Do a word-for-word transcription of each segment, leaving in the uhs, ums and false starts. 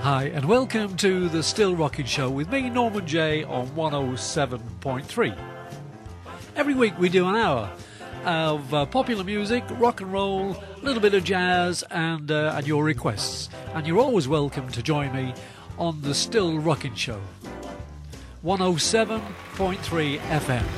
Hi, and welcome to the Still Rocking Show with me, Norman J, on one oh seven point three. Every week we do an hour of uh, popular music, rock and roll, a little bit of jazz, and, uh, and your requests. And you're always welcome to join me on the Still Rocking Show. one oh seven point three F M.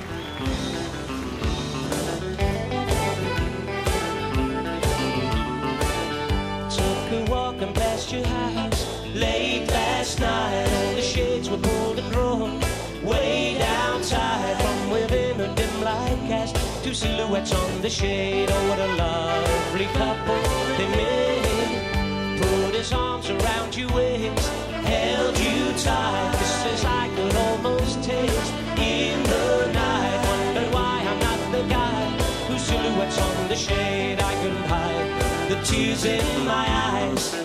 Took a walk and past your house late last night, and the shades were pulled across, way down tight. From within a dim light cast two silhouettes on the shade. Oh, what a lovely couple they made. Put his arms around your waist, held you tight, just as I could almost taste in the night. Wondered why I'm not the guy whose silhouettes on the shade I couldn't hide the tears in my eyes.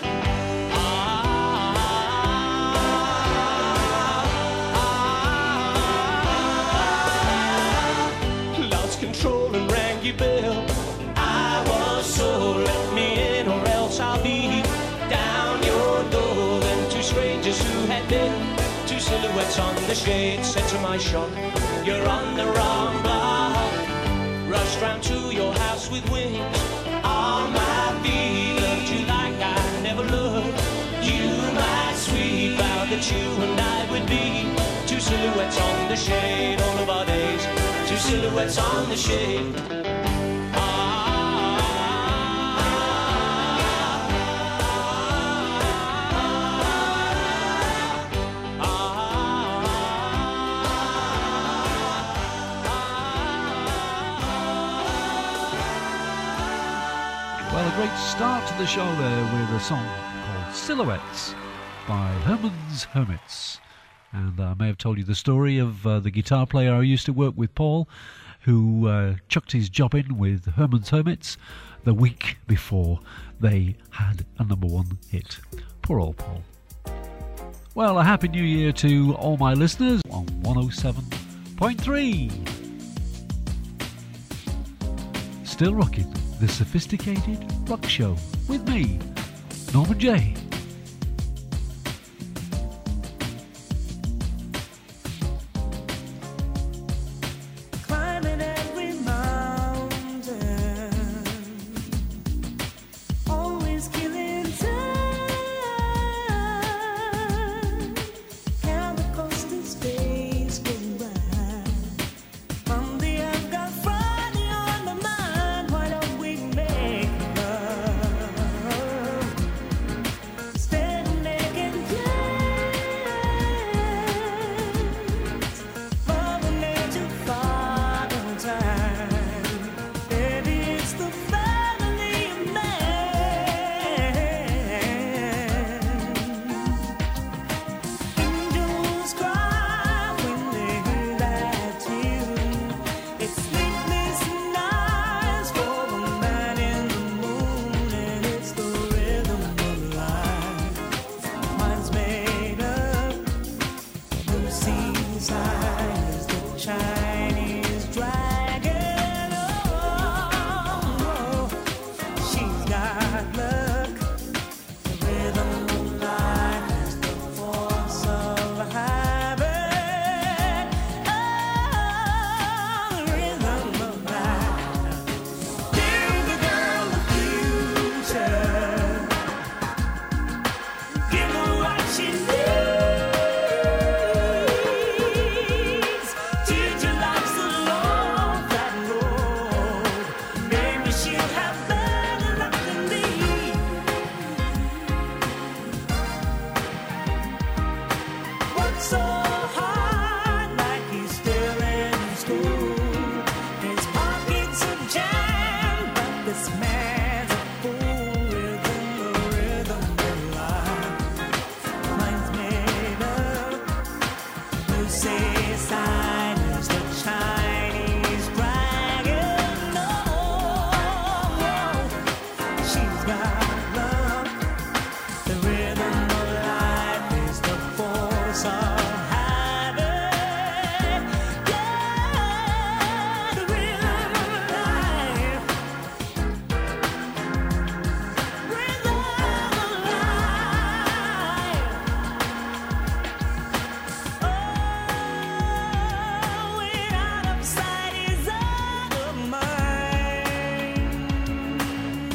Control and rang your bell. I was so let me in or else I'll be down your door. Then two strangers who had been two silhouettes on the shade said to my shock, you're on the wrong block. Rushed round to your house with wings on my feet. Loved you like I never loved you, my sweet. Vowed that you and I would be two silhouettes on the shade all of our days. Two silhouettes on the shade. Well, a great start to the show there with a song called Silhouettes by Herman's Hermits. And I may have told you the story of uh, the guitar player I used to work with, Paul, who uh, chucked his job in with Herman's Hermits the week before they had a number one hit. Poor old Paul. Well, a happy new year to all my listeners on one oh seven point three. Still rocking the sophisticated rock show with me, Norman J.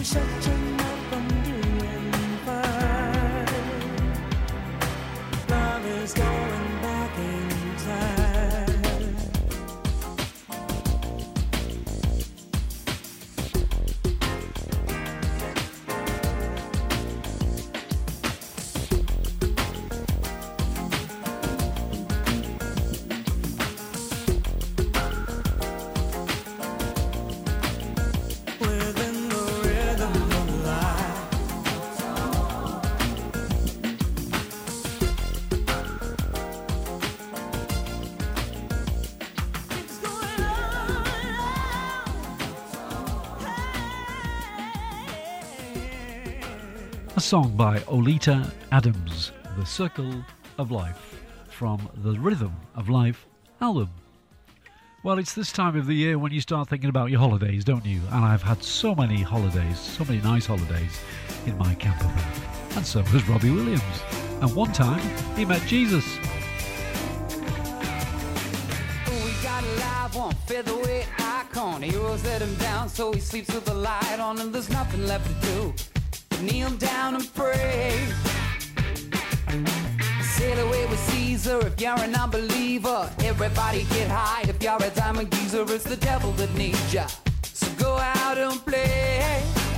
shutting up from doing fine. Love is going back in time. Within the rhythm of life, it's going on. A song by Oleta Adams, The Circle of Life, from the Rhythm of Life album. Well, it's this time of the year when you start thinking about your holidays, don't you? And I've had so many holidays, so many nice holidays in my camper van. And so has Robbie Williams. And one time, he met Jesus. We got a live one, featherweight icon. Heroes let him down, so he sleeps with the light on, and there's nothing left to do but kneel down and pray. Sail away with Caesar if you're an unbeliever. Everybody get high if you're a diamond geezer. It's the devil that needs ya, so go out and play.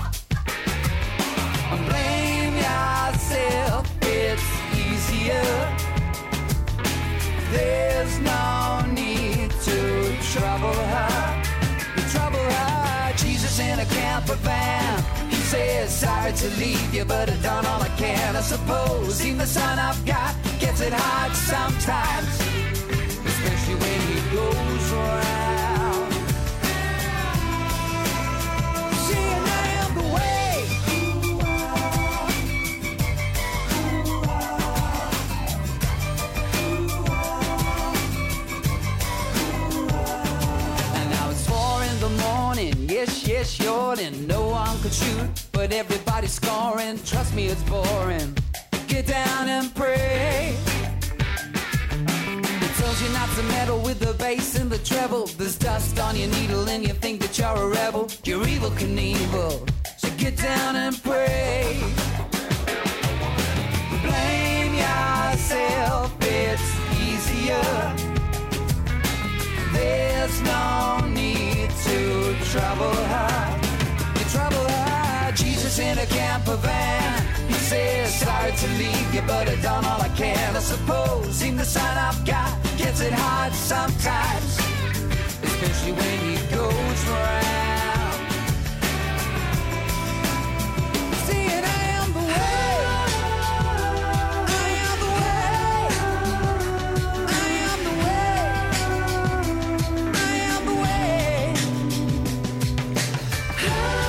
And blame yourself, it's easier. There's no need to trouble her. You trouble her. Jesus in a camper van. He says, sorry to leave you, but I've done all I can. I suppose even the son I've got gets it hard sometimes, especially when he goes around. See, and I am the way. And now it's four in the morning. Yes, yes, yawning. No one could shoot, but everybody's scoring. Trust me, it's boring. Get down and pray. It tells you not to meddle with the bass and the treble. There's dust on your needle and you think that you're a rebel. You're evil Knievel, so get down and pray. Blame yourself, it's easier. There's no need to trouble her. You trouble her. Jesus in a camper van. He says, sorry to leave you, but I've done all I can. I suppose even the son I've got gets it hard sometimes, especially when he goes round. See, and I am the way. I am the way. I am the way. I am the way. I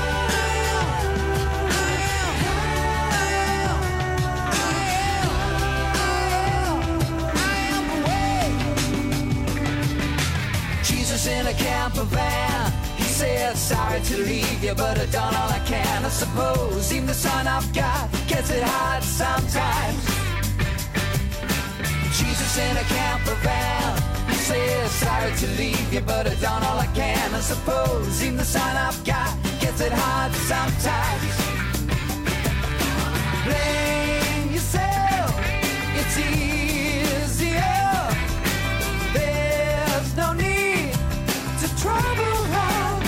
in a camper van. He said, sorry to leave you, but I've done all I can. I suppose even the son I've got gets it hard sometimes. Jesus in a camper van. He said, sorry to leave you, but I've done all I can. I suppose even the son I've got gets it hard sometimes. Blame yourself, it's easier. There's no need to trouble her.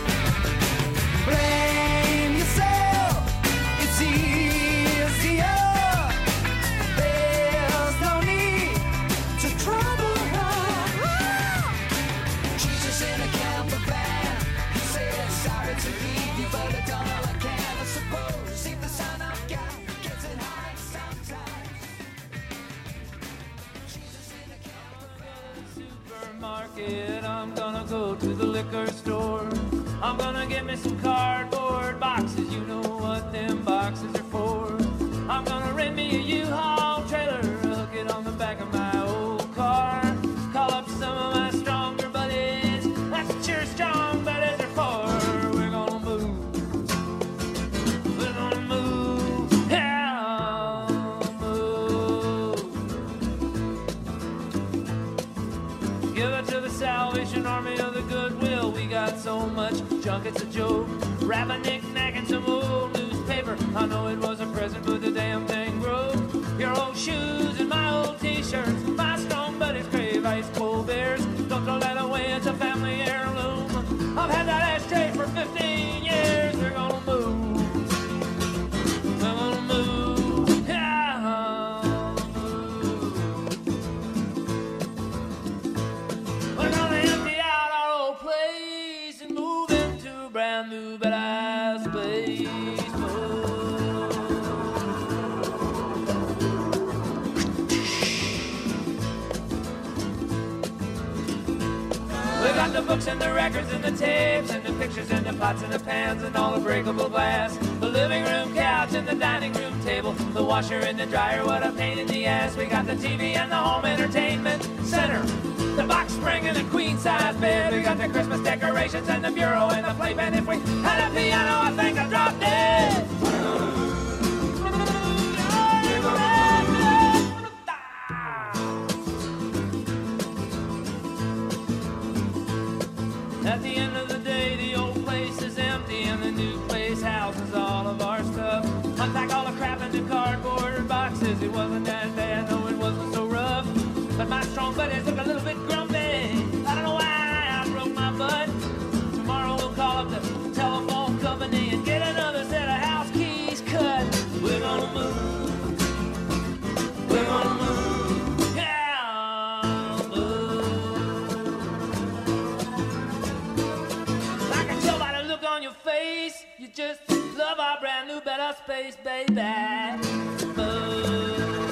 Blame yourself, it's easier. There's no need to trouble her. Jesus in a camper van. He said, sorry to leave you, but I've done all I can. I suppose even the son I've got gets it hard sometimes. Jesus in a camper van. Supermarket, I'm gonna go to the liquor store. I'm gonna get me some cardboard boxes. You know what them boxes are for. I'm gonna rent me a U-Haul trailer, hook it on the back of my old car. Call up some of my stronger buddies. That's what your strong buddies are for. We're gonna move. We're gonna move. Yeah, move. Give it to the Salvation Army of the Goodwill. We got so much junk, it's a joke. Grab a knick-knack and some old got the books and the records and the tapes and the pictures and the pots and the pans and all the breakable glass. The living room couch and the dining room table, the washer and the dryer, what a pain in the ass. We got the T V and the home entertainment center, the box spring and the queen size bed. We got the Christmas decorations and the bureau and the playpen. If we had a piano, I think I'd drop dead. At the end of the day, the old place is empty and the new place houses all of our stuff. Unpack all the crap into cardboard boxes. It wasn't that bad, no, it wasn't so rough. But my strong buddies look a little bit grumpy. I don't know why I broke my butt. Tomorrow we'll call up the telephone company and get another set of house keys cut. We're gonna move. We're gonna move. Yeah, move. I can tell by the look on your face, you just love our brand new better space, baby. Move.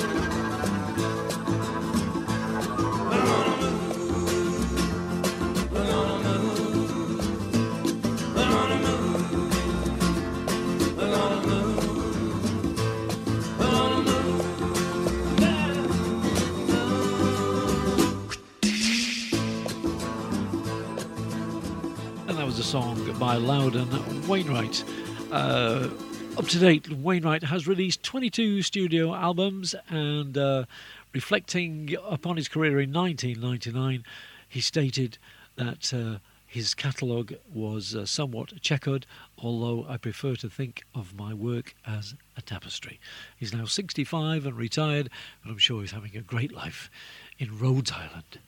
A song by Loudon Wainwright. Uh, up to date, Wainwright has released twenty-two studio albums, and uh, reflecting upon his career in nineteen ninety-nine, he stated that uh, his catalogue was uh, somewhat checkered, although I prefer to think of my work as a tapestry. He's now sixty-five and retired, and I'm sure he's having a great life in Rhodes Island.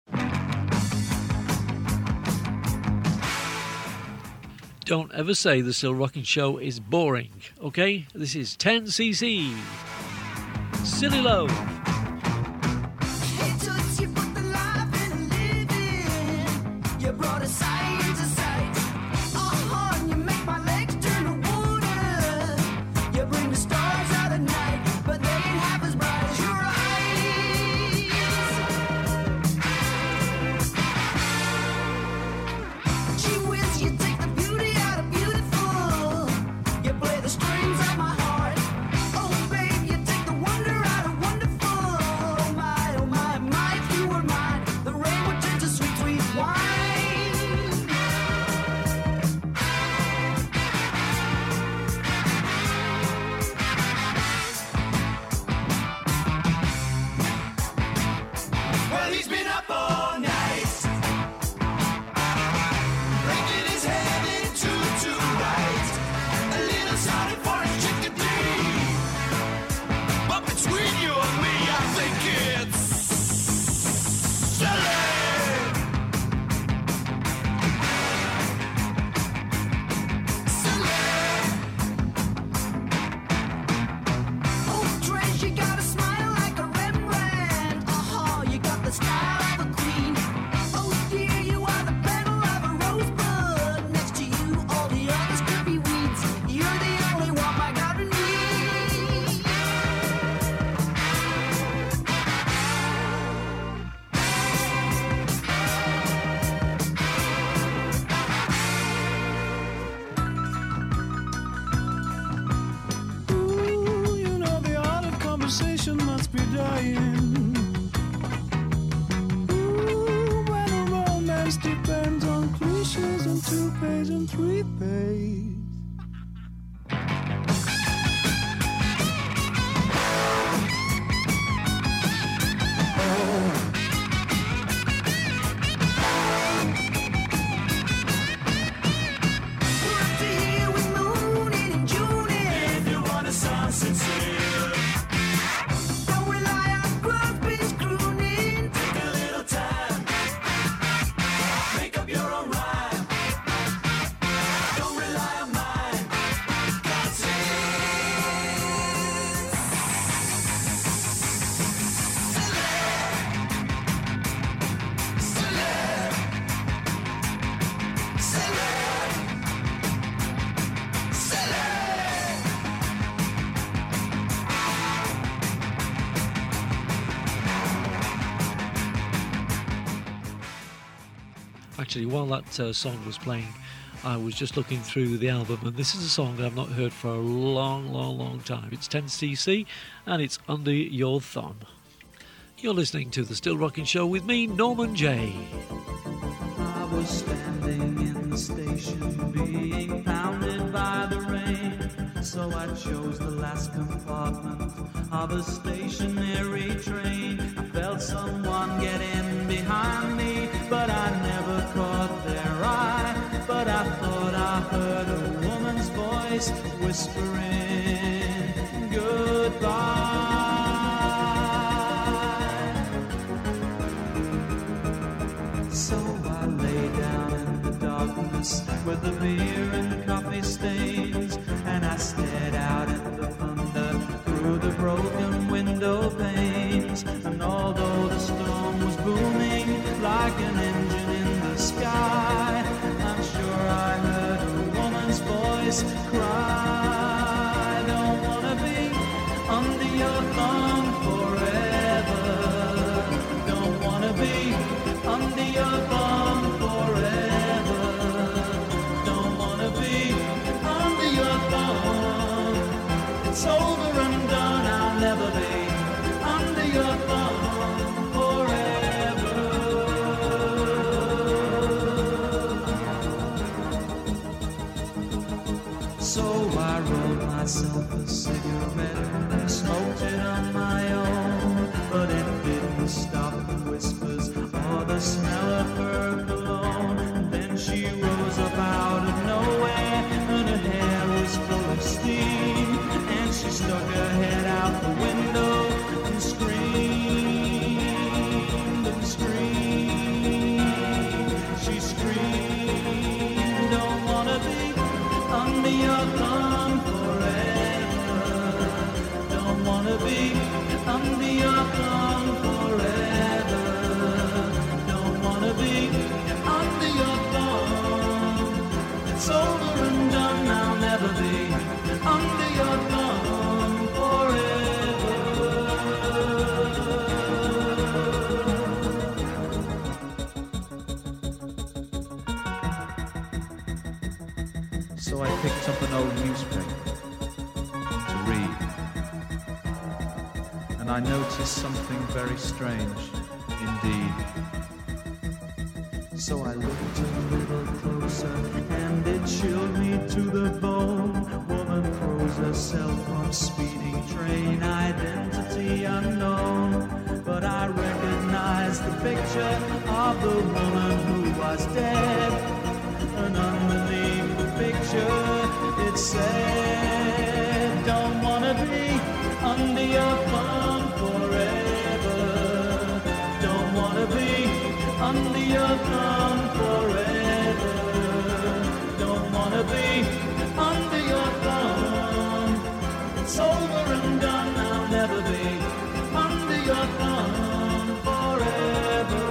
Don't ever say the Still Rocking Show is boring, okay? This is ten C C. Silly Low. Hey, Toots, you put the life in living. You brought a sight to sight. Uh-huh, and you make my legs turn to water. You bring the stars out at night, but they ain't half as bright as your eyes. Gee whiz, you take the beauty out of beautiful. You play the strings of my heart. Oh, babe, you take the wonder out of wonderful. Oh, my, oh, my, my, if you were mine, the rain would turn to sweet, sweet wine. Well, he's been up all night, breaking his head into two bites. A little sorry for his chickadee, but between you and me, I think it's silly. Silly. Oh, Trish, you got a smile like a Rembrandt. Uh-huh, you got the style of a queen. Oh, dear, you are the petal of a rosebud. Next to you, all the others could be weeds. You're the only one my garden needs. Ooh, you know the art of conversation must be dying. Ooh, when a romance depends on cliches and two-page and three-page. We're up to here with Moon and June. If you want to sound sincere, don't rely on Crosby's crooning. Take a little time, make up your own rhyme. Don't rely on actually, while that uh, song was playing, I was just looking through the album, and this is a song I've not heard for a long, long, long time. It's ten C C, and it's Under Your Thumb. You're listening to The Still Rocking Show with me, Norman J. I was standing in the station, being pounded by the rain, so I chose the last compartment of a stationary train. I felt someone get in behind me, but I never caught their eye. But I thought I heard a woman's voice whispering goodbye. So I lay down in the darkness with the beer and coffee stains, and I stared out at the thunder through the broken window panes. And although the storm was booming like an engine in the sky, I'm sure I heard a woman's voice cry, don't wanna be under your thumb forever. Don't wanna be under your thumb forever. Don't wanna be under your thumb. It's over and done, I'll never be under your thumb forever. So I rolled myself a cigarette and smoked it on my own, but it didn't stop the whispers or the smell of her cologne. And then she rose up out of nowhere, and her hair was full of steam, and she stuck her head out the window and screamed and screamed. She screamed, don't wanna be under your thumb forever. Don't wanna be under your thumb forever. Don't wanna be under your thumb. It's over and done, I'll never be under your thumb forever. So I picked up an old newspaper to read, and I noticed something very strange indeed. So I looked a little closer, and it chilled me to the bone. Woman throws herself from speeding train, identity unknown. But I recognized the picture of the woman who was dead, and underneath the picture it said, don't wanna be under your thumb forever. Don't wanna be under your thumb forever. Don't wanna be under your thumb. It's over and done, I'll never be under your thumb forever.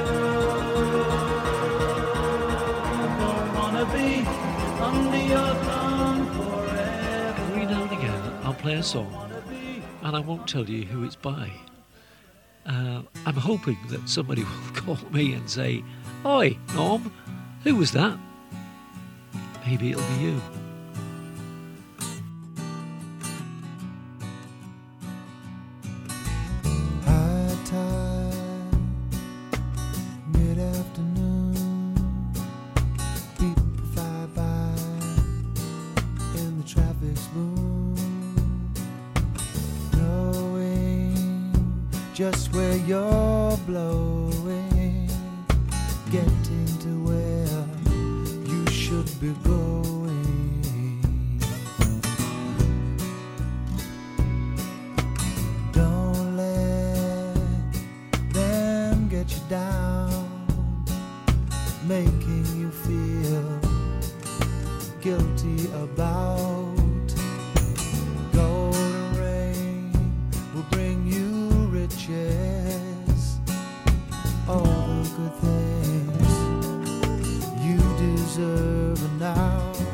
Don't wanna be under your thumb forever. Every now and again, I'll play a song, and I won't tell you who it's by. Uh, I'm hoping that somebody will call me and say, "Oi, Norm, who was that?" Maybe it'll be you. High tide, mid-afternoon, people fly by in the traffic's boom, knowing just where you're blowing, getting to where you should be going. Don't let them get you down, making you feel guilty about. Golden rain will bring you riches, all the good things you deserve now.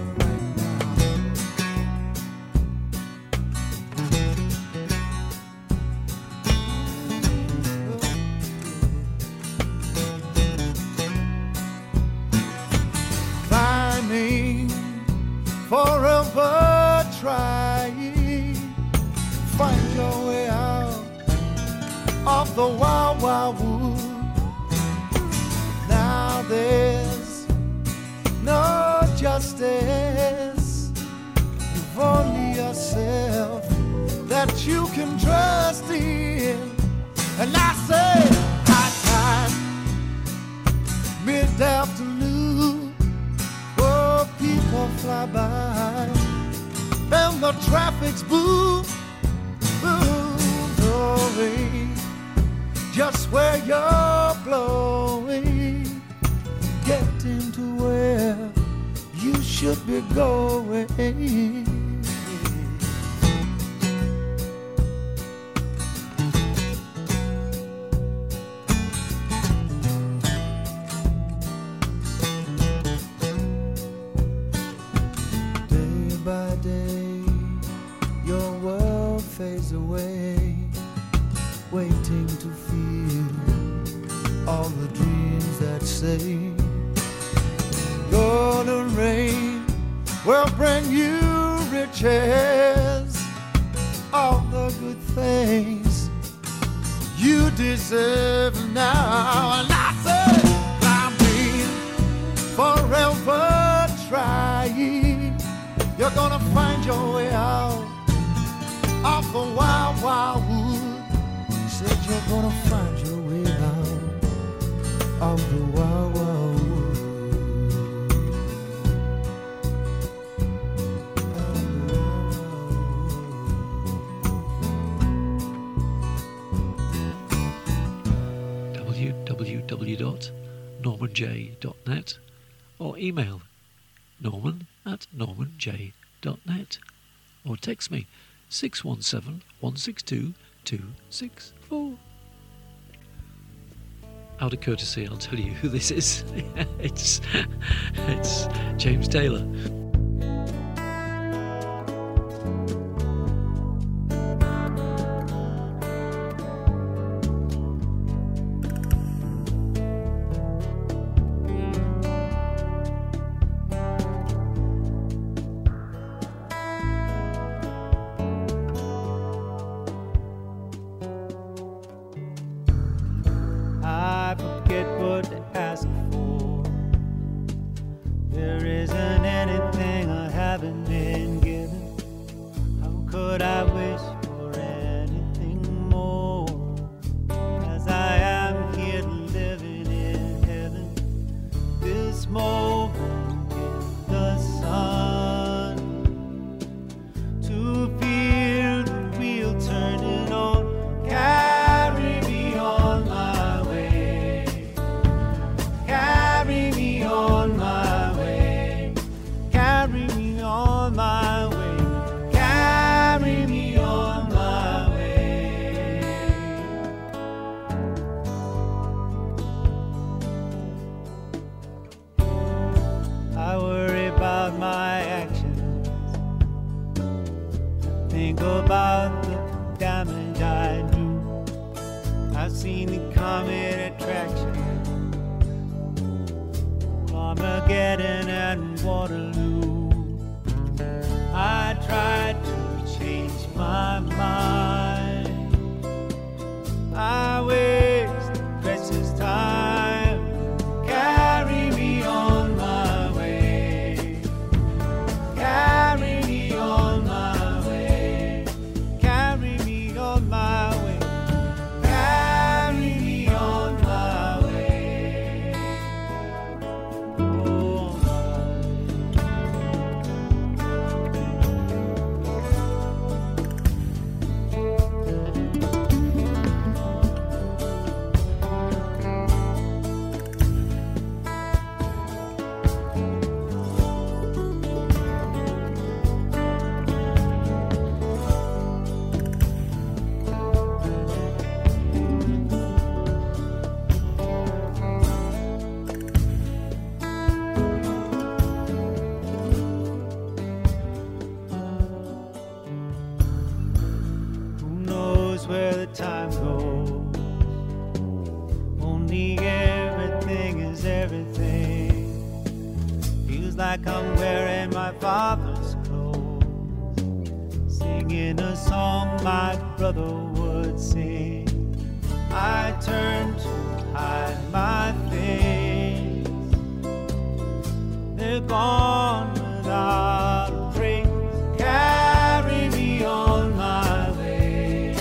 off the wild, wild wood. Now there's no justice. You've only yourself that you can trust in. And I say, high time, mid-afternoon, oh, people fly by, and the traffic's boom, boom, blowing, just where you're blowing, getting to where you should be going. Fades away, waiting to feel all the dreams that say golden rain will bring you riches, all the good things you deserve now. And I say, climbing, forever trying, you're gonna find your way out off the wild, wild wood. Said you're gonna find your way out of the wild, wild wood. w w w dot norman j dot net or email norman at norman j dot net or text me six one seven, one six two, two six four. Out of courtesy, I'll tell you who this is. it's, it's James Taylor. Like I'm wearing my father's clothes, singing a song my brother would sing. I turn to hide my face. They're gone without a trace. Carry me on my way.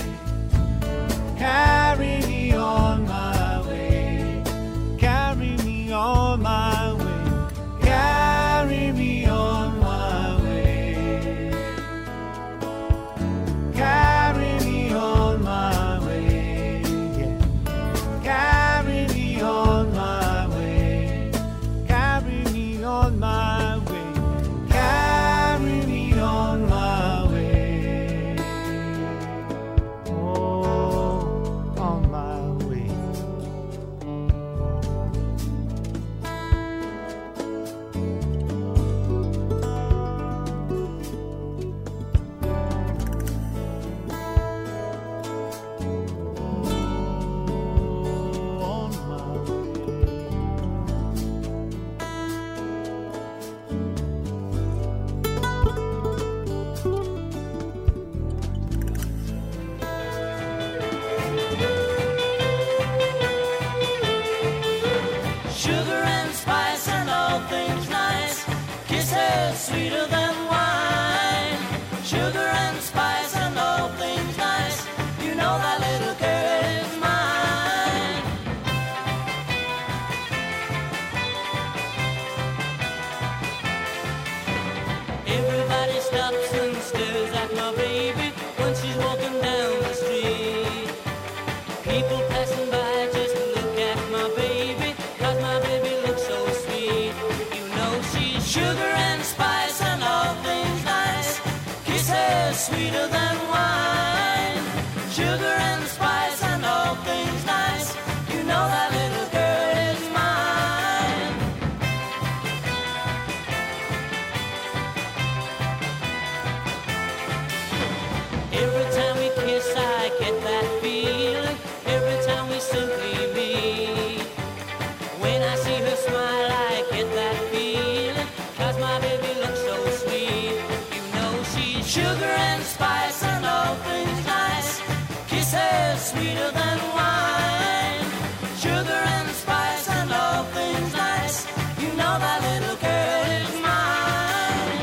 Carry me on my way. Carry me on my way. Carry me on my way. Carry me on my way. Yeah. Carry me on my way. Carry me on my way. Carry me on my way. Oh, on my way. On my Sugar and spice and all things nice. Kisses sweeter than wine. Sugar and spice and all things nice. You know that little girl is mine. Everybody stops and stares at my baby when she's walking down the street. People passing by just look at my baby, 'cause my baby looks so sweet. You know she's sugar and spice and all things nice. Kisses sweeter than wine. Sugar and spice and all things nice. You know that little girl is mine. Every time we kiss I get that feeling. Every time we simply meet. When I see her smile I get that feeling. 'Cause my baby looks so sweet. You know she's sugar and spice and all things nice. Kisses sweeter than wine. Sugar and spice and all things nice. You know that little girl is mine.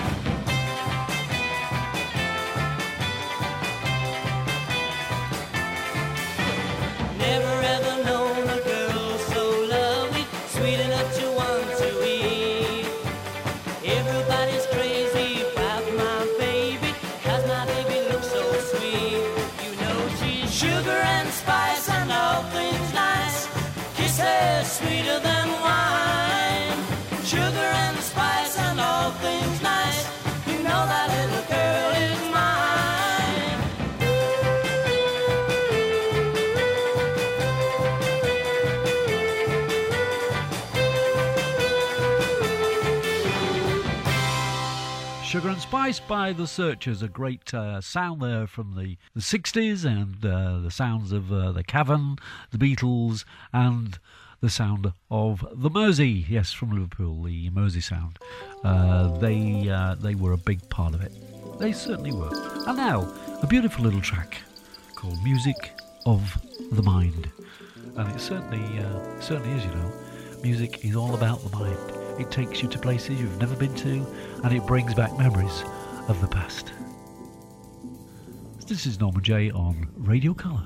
Never ever known a girl so lovely, sweet enough to want to eat. Everybody's crazy about my baby, 'cause my baby looks so sweet. You know she's sugar and spice and all things nice. Kisses sweeter than wine. Sugar and spice and all things nice. You know that little girl is mine. Sugar and Spice by The Searchers, a great uh, sound there from the, the sixties, and uh, the sounds of uh, the Cavern, the Beatles, and the sound of the Mersey, yes, from Liverpool, the Mersey sound. Uh, they, uh, they were a big part of it. They certainly were. And now, a beautiful little track called Music of the Mind. And it certainly, uh, certainly is, you know. Music is all about the mind. It takes you to places you've never been to, and it brings back memories of the past. This is Norman Jay on Radio Colour.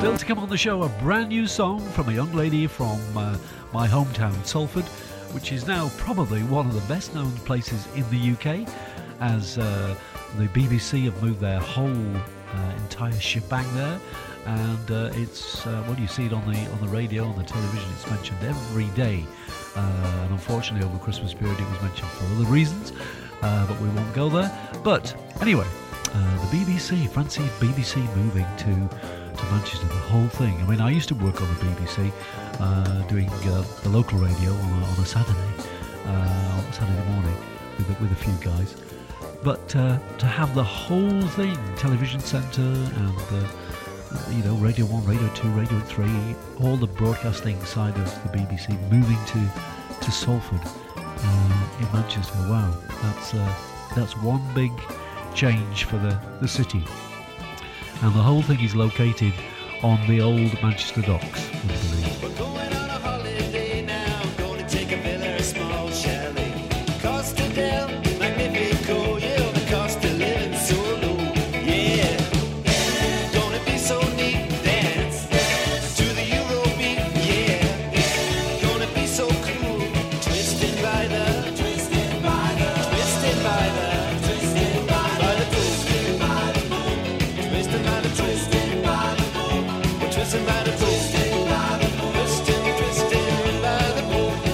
Still to come on the show, a brand new song from a young lady from uh, my hometown, Salford, which is now probably one of the best known places in the U K, as uh, the B B C have moved their whole uh, entire shebang there. And uh, it's uh, well, you see it on the on the radio, on the television. It's mentioned every day, uh, and unfortunately over Christmas period it was mentioned for other reasons, uh, but we won't go there. But anyway, uh, the B B C, fancy B B C moving to to Manchester, the whole thing. I mean, I used to work on the B B C, uh, doing uh, the local radio on a, on a Saturday, uh, on a Saturday morning with a, with a few guys. But uh, to have the whole thing, television centre and uh, you know, Radio one, Radio two, Radio three, all the broadcasting side of the B B C moving to to Salford uh, in Manchester. Wow, that's uh, that's one big change for the, the city. And the whole thing is located on the old Manchester docks, I believe. We're going on a holiday now, going to take a villa, a small chalet. Costa del Magnifico, yeah, the cost of living so low, yeah. Gonna be so neat, dance to the Eurobeat, yeah. Gonna be so cool, twisting by the, twisting by the, twisting by the, twisting by the, twisting by the moon, twisting by the, twisting by the moon, we're twisting by the, twisting by the moon, twisting, twisting by the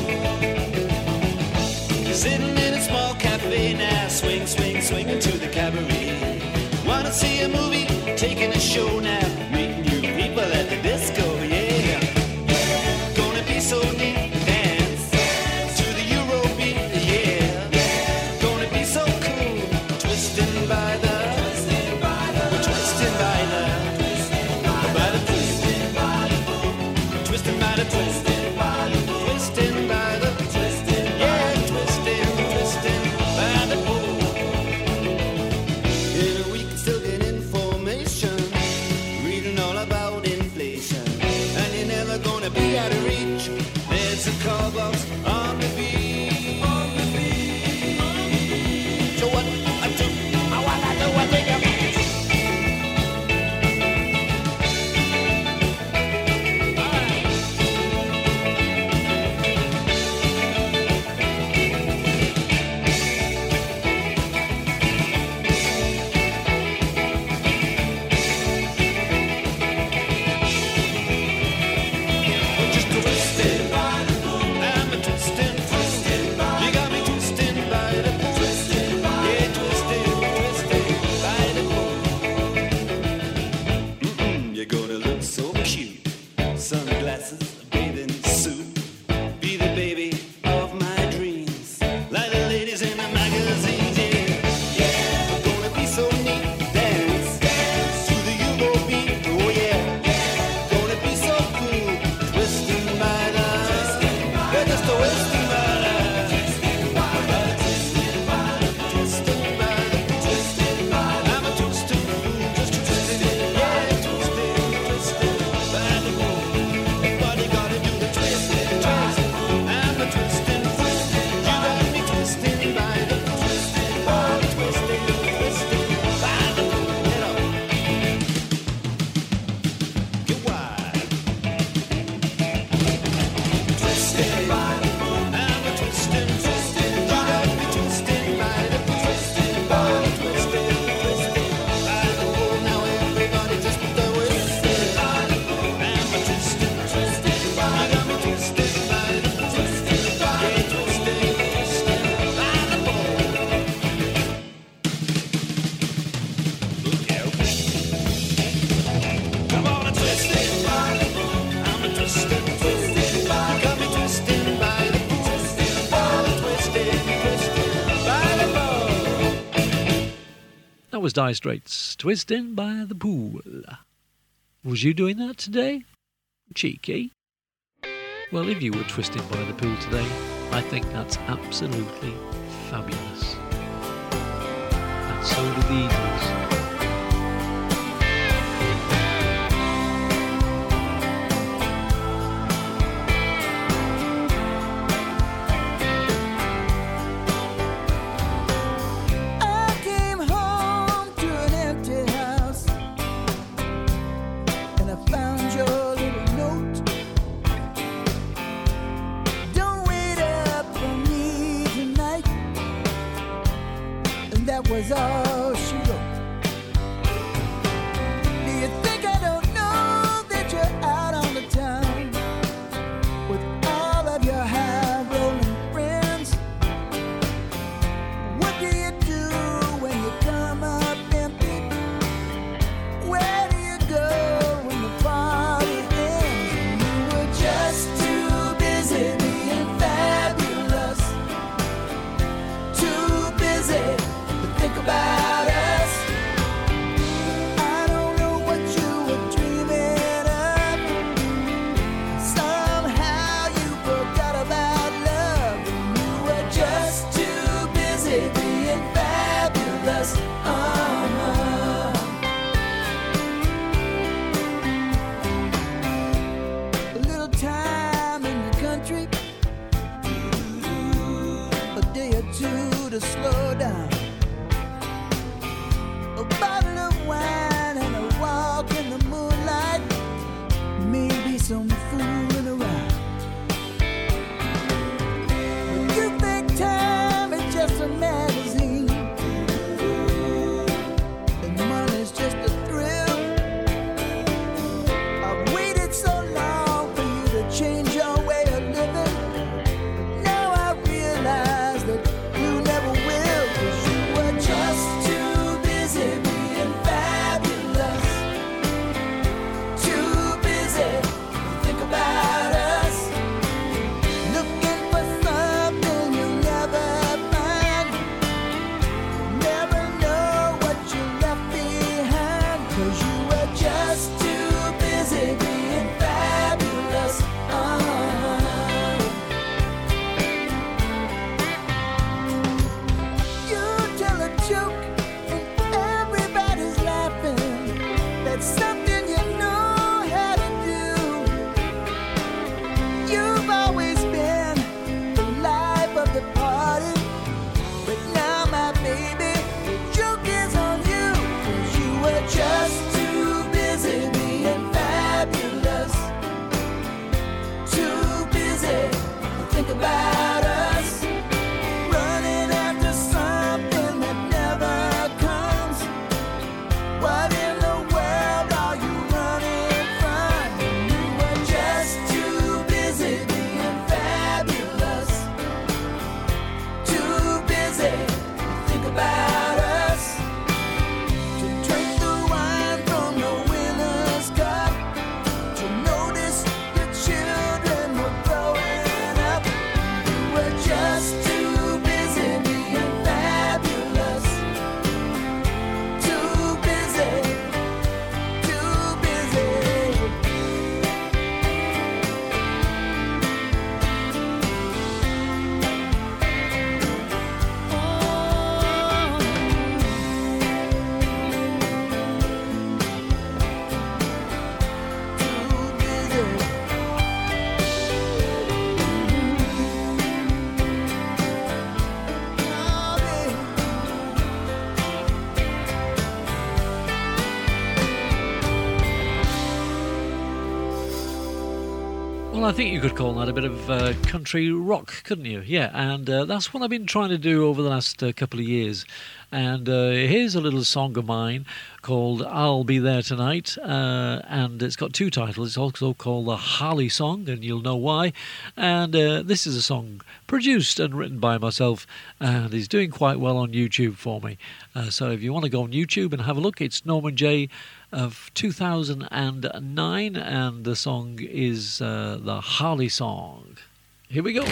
moon. Sitting in a small cafe now, swing, swing, swinging to the cabaret. Wanna see a movie, taking a show now, meeting new people at the disco, yeah. Gonna be so neat, dance to the Eurobeat, yeah. Gonna be so cool, twisting by the, twisting by the, we're twisting by the, twisting by the, twisting by the, twisting by the, twisting by the, twisting by the, twisting, yeah, twisting, twisting by the pool. In a week, still get information, reading all about inflation, and you're never gonna be out of reach. There's a call box on the beach. On the beach. So what I do, I wanna do what they got. Just twisted by the moon. I'm a twisting, twisted by. You got me twisting by the moon. Twisted by. Yeah, twisting, twisting by the moon. Mm-mm, you're gonna look so cute. Sunglasses, bathing suit. Be the baby of my dreams. Like the ladies in the magazines, yeah. Yeah. We're gonna be so neat. Dance, dance to the Eurobeat, oh yeah. Gonna be so cool. Twisting by the, yeah, just a twisting by the, twisting by the, twisting by the, twisting by the, twisting by the. I'm a twisting fool, just twisting, yeah, twisting, twisting by the moon. Everybody gotta do the twisting, twisting. I'm a twisting fool, you got me twisting by the, twisting by the, twisting, twisting by the moon. Get up, get wide. Twisting by the moon, I'm a twisting, twisting. You got me twisting by the, twisting by the, twisting, twisting by the moon. Now everybody just put the twisting by the moon. I'm a twisting, twisting. You got me twisting by the, twisting by the, twisting, twisting by the moon. Look out. Come on, a twisting by the moon. I'm a twisting, twisting by. You got me twisting by the, twisting by the, twisting, twisting by the moon. That was Dire Straits, Twisting by the Pool. Was you doing that today? Cheeky. Well, if you were twisting by the pool today, I think that's absolutely fabulous. And so do the Eagles. I came home to an empty house, and I found Well, I think you could call that a bit of uh, country rock, couldn't you? Yeah, and uh, that's what I've been trying to do over the last uh, couple of years. And uh, here's a little song of mine called I'll Be There Tonight, uh, and it's got two titles. It's also called the Harley Song, and you'll know why. And uh, this is a song produced and written by myself, and is doing quite well on YouTube for me. Uh, so if you want to go on YouTube and have a look, it's Norman J of two thousand nine, and the song is uh, the Harley Song. Here we go.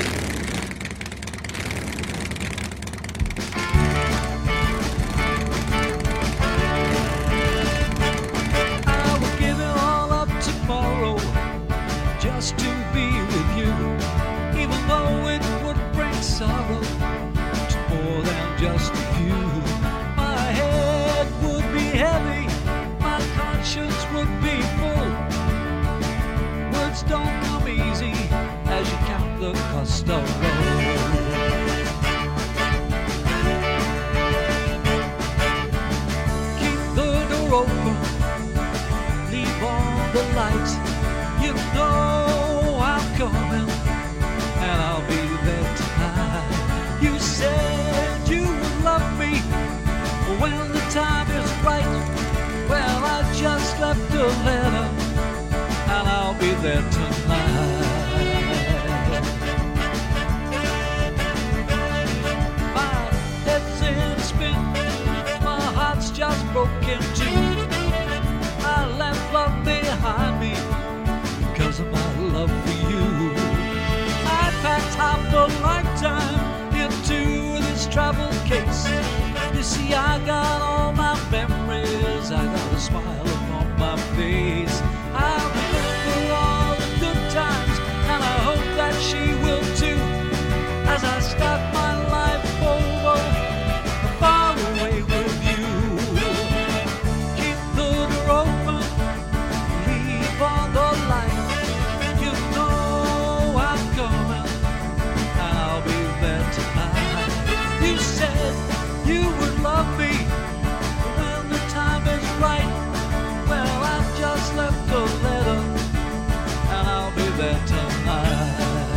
Just to be with you, even though it would bring sorrow to more than just a few. My head would be heavy, my conscience would be full. Words don't come easy as you count the cost of love. Keep the door open, leave on the light. You know I'm coming, and I'll be there tonight. You said you would love me when the time is right. Well, I just left a letter, and I'll be there tonight. My head's in a spin, my heart's just broken too. I left love behind me because of my love for you. I packed half a lifetime into this travel case. You see, I got all my memories, I got a smile upon my face. I remember all the good times, and I hope that she will too, as I start my life over, far away with you. Keep the door open, leave on the light. Love me when the time is right. Well, I've just left a letter, and I'll be there tonight.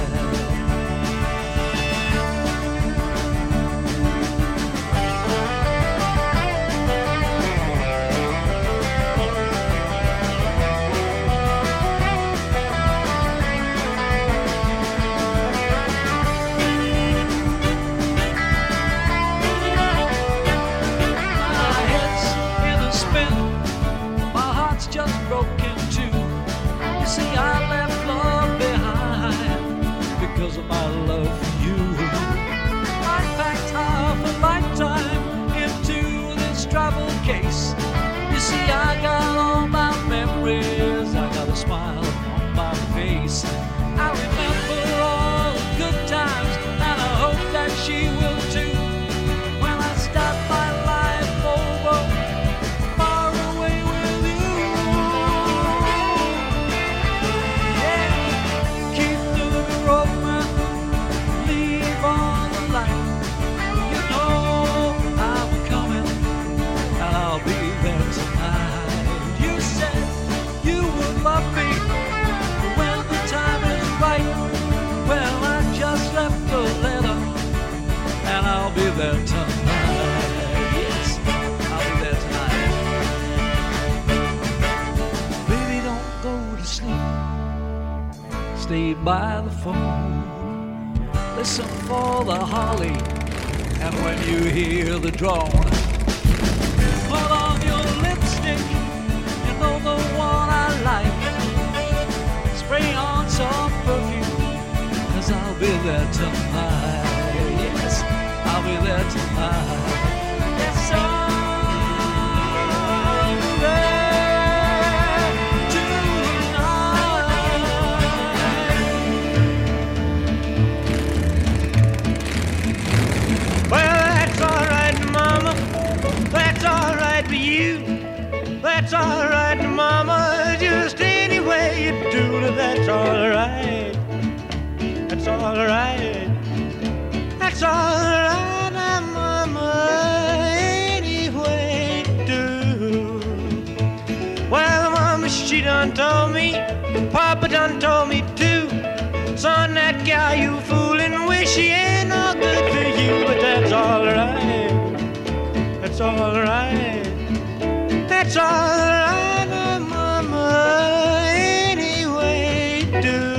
Just broken too. You see, I left love behind because of my love for you. I packed half a lifetime into this travel case. You see, I got all my memories, I got a smile on my face. I remember all the good times, and I hope that she will too, when I start my life over. I'll be there tonight. Yes, I'll be there tonight. Baby, don't go to sleep. Stay by the phone. Listen for the holly, and when you hear the drone, put on your lipstick. You know the one I like. Spray on some perfume, 'cause I'll be there tonight. I'll be there tonight. Yes, I'll be there tonight. Well, that's all right, Mama. That's all right for you. That's all right, Mama. Just any way you do it, that's all right. That's all right. That's all right, Mama, any way you do. Well, Mama, she done told me, Papa done told me too. Son, that gal you foolin' with, she ain't no good for you, but that's alright. That's alright. That's alright, oh, mama, anyway do.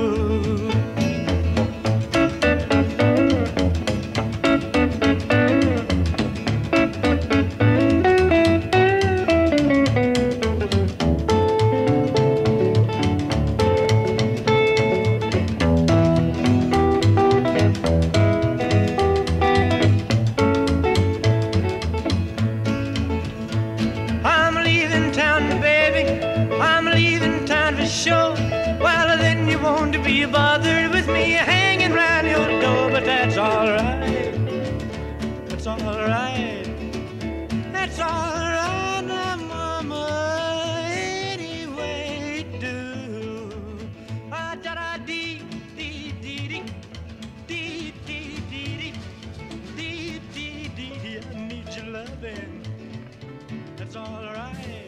Sure, well then you won't be bothered with me hanging round your door, but that's alright. That's alright. That's alright, now, mama, anyway do. Ah, da da dee dee dee dee dee dee dee dee dee dee dee. I need your loving. That's alright.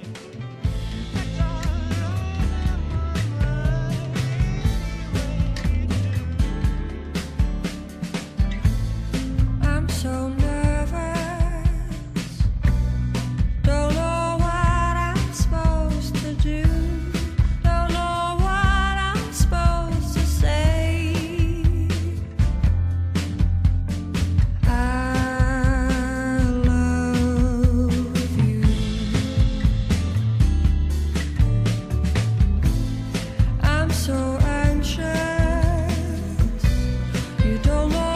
So nervous, don't know what I'm supposed to do, don't know what I'm supposed to say. I love you. I'm so anxious, you don't know.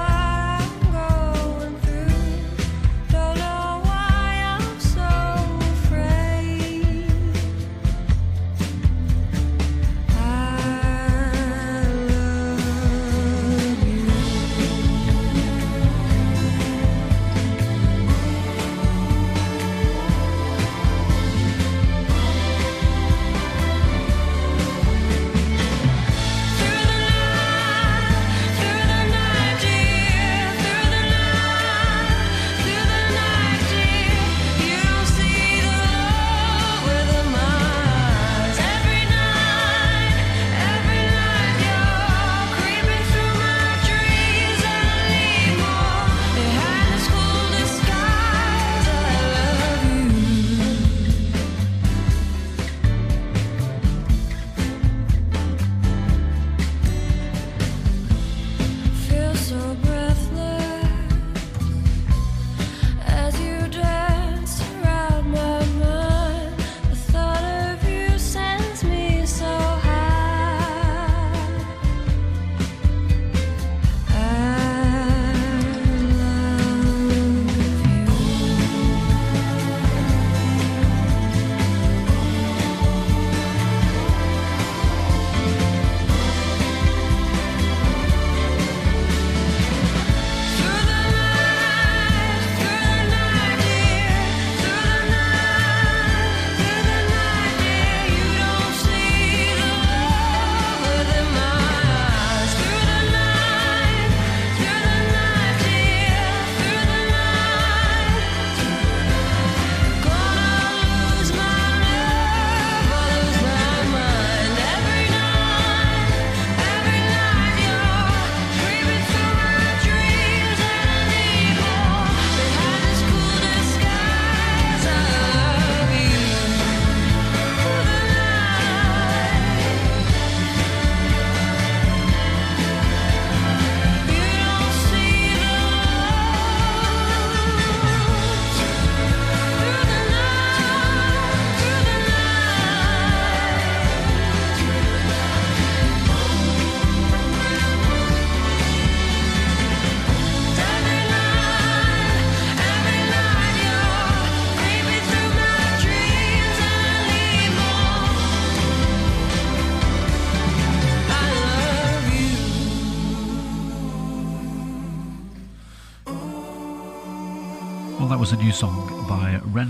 That was a new song by Ren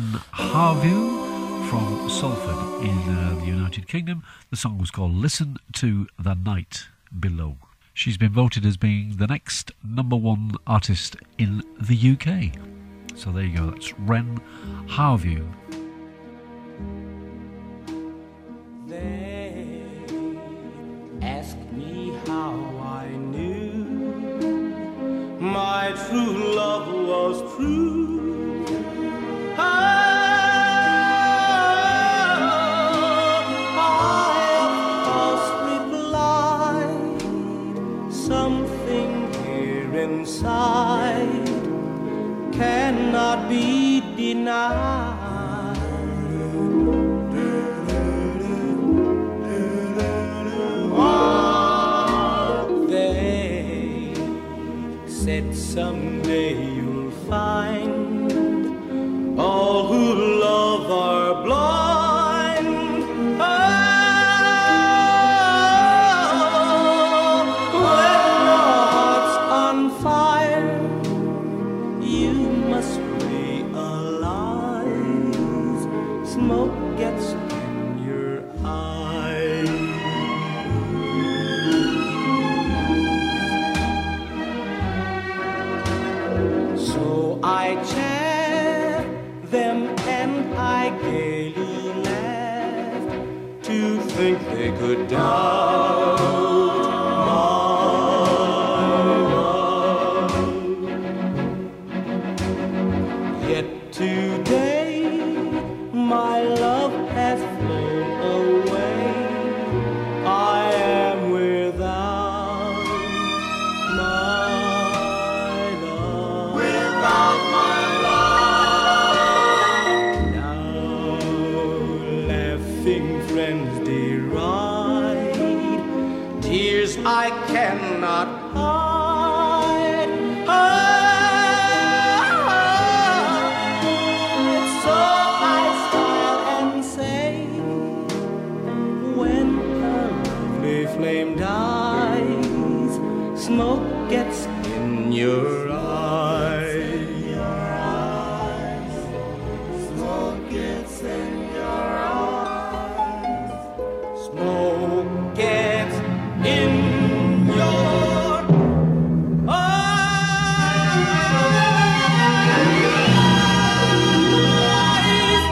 Harvey from Salford in uh, the United Kingdom. The song was called Listen to the Night Below. She's been voted as being the next number one artist in the U K. So there you go, that's Ren Harvey. They ask me how said someday you'll find all who love are blind. Oh, when your heart's on fire, you must realize smoke gets in your eyes. So I chaff them and I gaily laughed to think they could doubt my love. Yet today my love has flown away. I am without my love. Without my love. Now laughing friends deride, tears I cannot hide. hide. So I smile and say, when a lovely flame dies, smoke gets in your eyes. Smoke gets in your eyes. Smoke gets in your eyes.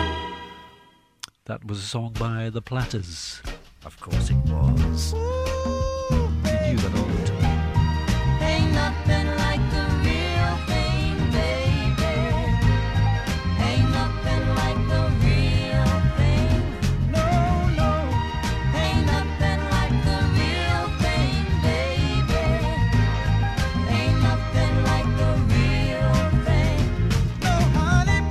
That was a song by The Platters. Of course it was. You knew that all the time. Ain't nothing like the real thing, baby. Ain't nothing like the real thing. No, no. Ain't nothing like the real thing, baby. Ain't nothing like the real thing. No, honey.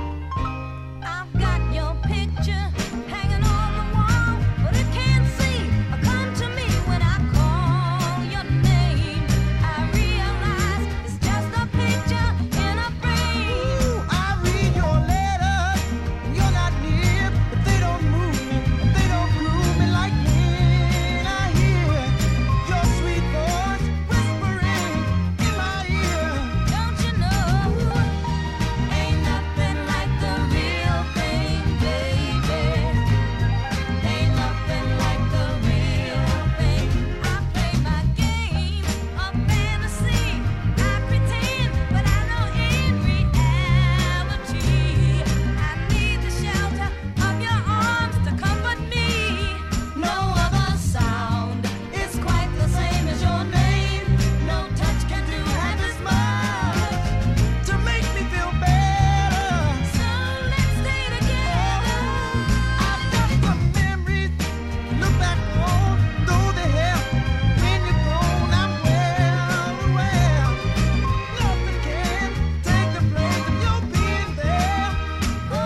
I've got your picture hanging on the wall, but it can't see or come to me when I call your name. I realize it's just a picture in a frame. I read your letters, and you're not near, but they don't move me, and they don't groove me like when I hear your sweet voice whispering in my ear. Don't you know? Ain't nothing like the real thing, baby. Ain't nothing like the real thing. I play my game of fantasy. I pretend, but I know in reality I need the shelter of your arms to comfort me. No other sound is quite the same as your name. No touch can do half as much To make me feel better, so let's stay together. I've got some memories to look back on, though they help. When you're gone, I'm well aware. Nothing can take the place of your being there. Oh,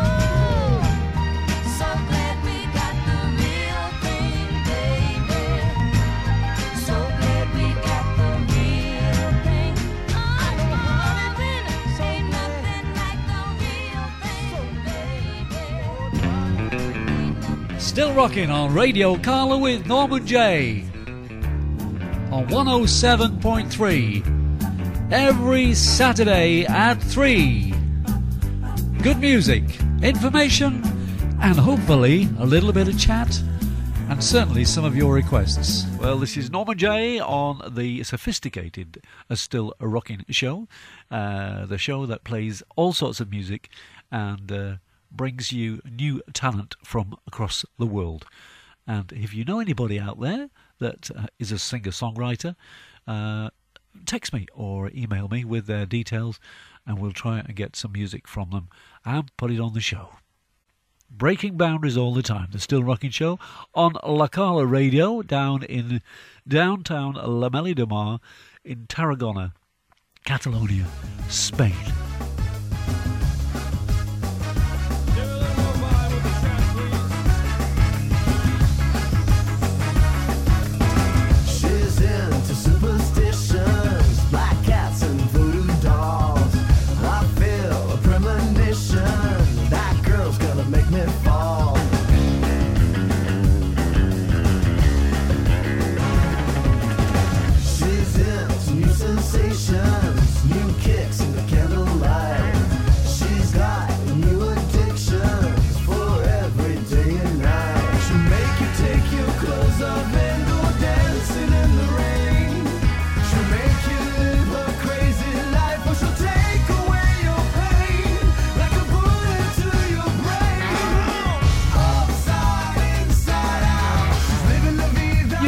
so glad we got the real thing, baby. So glad we got the real thing. Oh, darling, ain't nothing like the real thing, baby. Still rocking on Radio Carla with Norman J. On one oh seven point three. Every Saturday at three. Good music, information, and hopefully a little bit of chat, and certainly some of your requests. Well, this is Norman J on the sophisticated uh, Still a Rocking show, uh, the show that plays all sorts of music and uh, brings you new talent from across the world. And if you know anybody out there that uh, is a singer-songwriter, uh, text me or email me with their details, and we'll try and get some music from them and put it on the show. Breaking boundaries all the time, the Still Rocking Show on La Carla Radio down in downtown La Meli de Mar in Tarragona, Catalonia, Spain. She's into superstitions, black cats and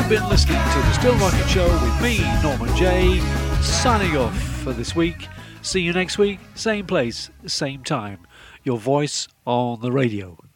You've been listening to The Still Rocket Show with me, Norman J, signing off for this week. See you next week, same place, same time. Your voice on the radio.